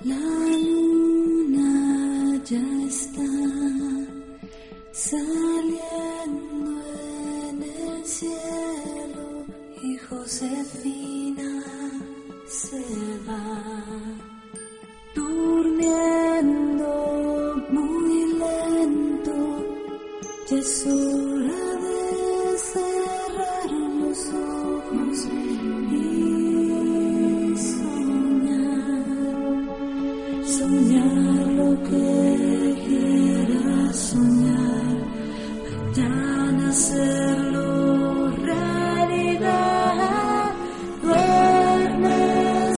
La luna ya está saliendo en el cielo y Josefina se va durmiendo muy lento. Ya es hora de cerrar los ojos y soñar lo que quieras soñar. Mañana se